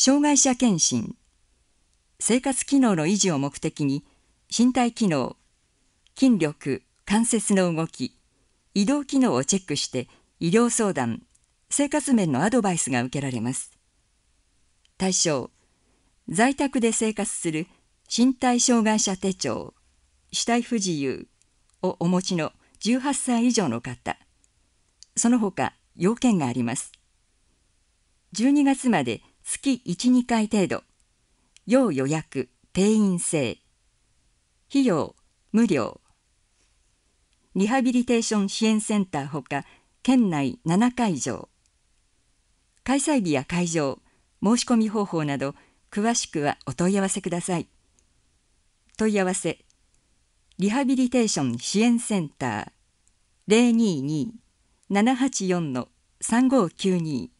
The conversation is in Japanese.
障害者健診、生活機能の維持を目的に身体機能、筋力、関節の動き、移動機能をチェックして医療相談、生活面のアドバイスが受けられます。対象、在宅で生活する身体障害者手帳、肢体不自由をお持ちの18歳以上の方、その他要件があります。12月まで月1、2回程度、要予約、定員制、費用無料。リハビリテーション支援センターほか県内7会場。開催日や会場、申し込み方法など詳しくはお問い合わせください。問い合わせ、リハビリテーション支援センター 022-784-3592